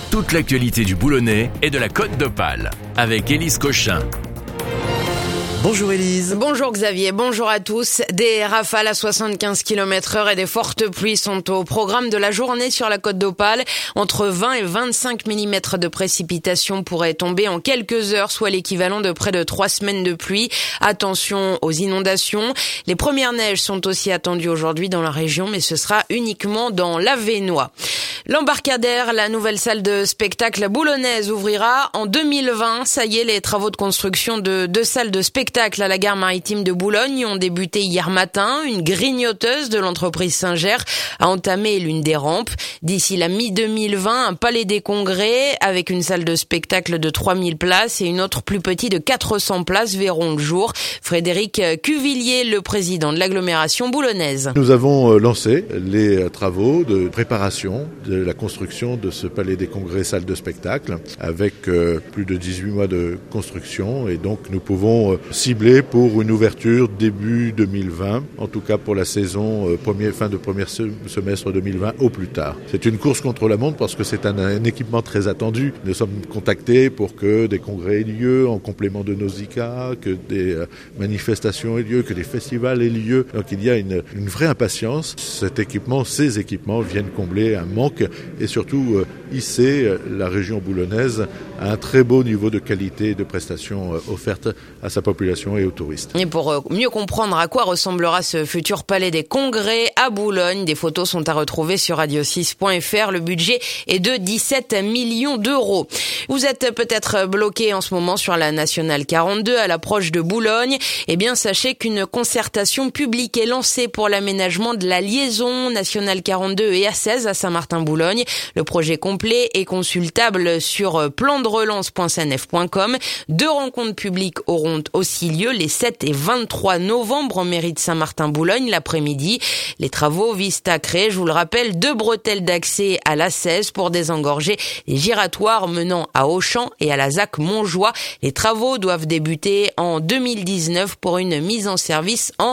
Toute l'actualité du Boulonnais et de la Côte d'Opale avec Élise Cochin. Bonjour Élise. Bonjour Xavier, bonjour à tous. Des rafales à 75 km/h et des fortes pluies sont au programme de la journée sur la Côte d'Opale. Entre 20 et 25 mm de précipitations pourraient tomber en quelques heures, soit l'équivalent de près de 3 semaines de pluie. Attention aux inondations. Les premières neiges sont aussi attendues aujourd'hui dans la région, mais ce sera uniquement dans l'Avesnois. L'Embarcadère, la nouvelle salle de spectacle boulonnaise, ouvrira en 2020. Ça y est, les travaux de construction de 2 salles de spectacle à la gare maritime de Boulogne ont débuté hier matin. Une grignoteuse de l'entreprise Singer a entamé l'une des rampes. D'ici la mi-2020, un palais des congrès avec une salle de spectacle de 3000 places et une autre plus petite de 400 places verront le jour. Frédéric Cuvillier, le président de l'agglomération boulonnaise. Nous avons lancé les travaux de préparation de la construction de ce palais des congrès salle de spectacle avec plus de 18 mois de construction et donc nous pouvons cibler pour une ouverture début 2020, en tout cas pour la saison fin de premier semestre 2020 au plus tard. C'est une course contre la montre parce que c'est un équipement très attendu. Nous sommes contactés pour que des congrès aient lieu en complément de nos ICA, que des manifestations aient lieu, que des festivals aient lieu. Donc il y a une vraie impatience. Ces équipements viennent combler un manque et surtout hisser la région boulonnaise à un très beau niveau de qualité et de prestations offertes à sa population et aux touristes. Et pour mieux comprendre à quoi ressemblera ce futur palais des congrès à Boulogne, des photos sont à retrouver sur radio6.fr. Le budget est de 17 millions d'euros. Vous êtes peut-être bloqué en ce moment sur la nationale 42 à l'approche de Boulogne. Eh bien, sachez qu'une concertation publique est lancée pour l'aménagement de la liaison nationale 42 et A16 à Saint-Martin-Boulogne. Le projet complet est consultable sur plandrelance.cnf.com. 2 rencontres publiques auront aussi lieu les 7 et 23 novembre en mairie de Saint-Martin-Boulogne l'après-midi. Les travaux visent à créer, je vous le rappelle, 2 bretelles d'accès à l'A16 pour désengorger les giratoires menant à Auchan et à la ZAC Montjoie. Les travaux doivent débuter en 2019 pour une mise en service en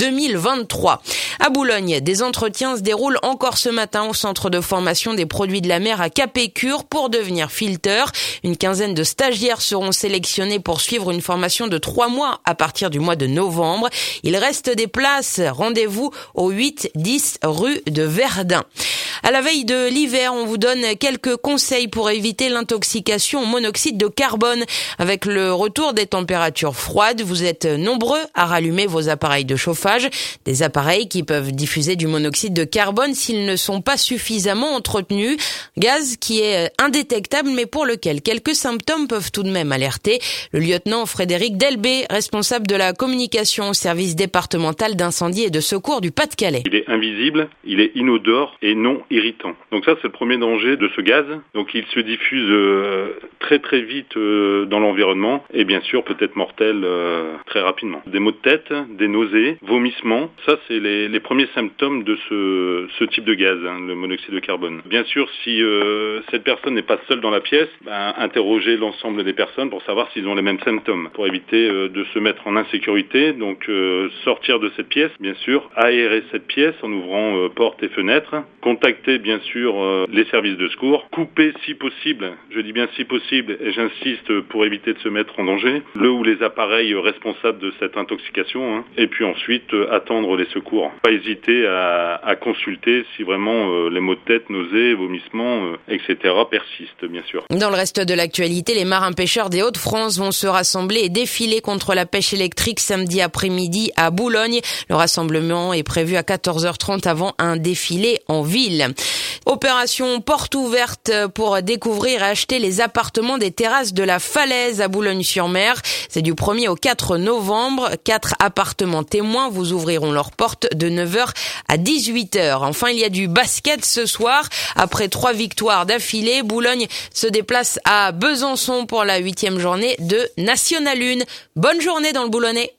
2023. À Boulogne, des entretiens se déroulent encore ce matin au centre de formation des produits de la mer à Capécure pour devenir fileteur. Une quinzaine de stagiaires seront sélectionnés pour suivre une formation de 3 mois à partir du mois de novembre. Il reste des places. Rendez-vous au 8-10 rue de Verdun. À la veille de l'hiver, on vous donne quelques conseils pour éviter l'intoxication au monoxyde de carbone. Avec le retour des températures froides, vous êtes nombreux à rallumer vos appareils de chauffage. Des appareils qui peuvent diffuser du monoxyde de carbone s'ils ne sont pas suffisamment entretenus. Gaz qui est indétectable mais pour lequel quelques symptômes peuvent tout de même alerter. Le lieutenant Frédéric Delbé, responsable de la communication au service départemental d'incendie et de secours du Pas-de-Calais. Il est invisible, il est inodore et non irritant. Donc ça, c'est le premier danger de ce gaz. Donc il se diffuse très très vite dans l'environnement et bien sûr peut être mortel très rapidement. Des maux de tête, des nausées, vomissements, ça c'est les premiers symptômes de ce type de gaz, le monoxyde de carbone. Bien sûr, si cette personne n'est pas seule dans la pièce, interrogez l'ensemble des personnes pour savoir s'ils ont les mêmes symptômes, pour éviter de se mettre en insécurité. Donc sortir de cette pièce, bien sûr, aérer cette pièce en ouvrant portes et fenêtres, contacter bien sûr les services de secours, couper si possible, je dis bien si possible et j'insiste pour éviter de se mettre en danger, le ou les appareils responsables de cette intoxication, et puis ensuite attendre les secours. Pas hésiter à consulter si vraiment les maux de tête, nausées, vomissements, etc. persistent bien sûr. Dans le reste de l'actualité, les marins-pêcheurs des Hauts-de-France vont se rassembler et défiler contre la pêche électrique samedi après-midi à Boulogne. Le rassemblement est prévu à 14h30 avant un défilé en ville. Opération porte ouverte pour découvrir et acheter les appartements des terrasses de la Falaise à Boulogne-sur-Mer. C'est du 1er au 4 novembre. 4 appartements témoins vous ouvriront leurs portes de 9h à 18h. Enfin, il y a du basket ce soir. Après 3 victoires d'affilée, Boulogne se déplace à Besançon pour la 8e journée de National 1. Bonne journée dans le Boulonnais.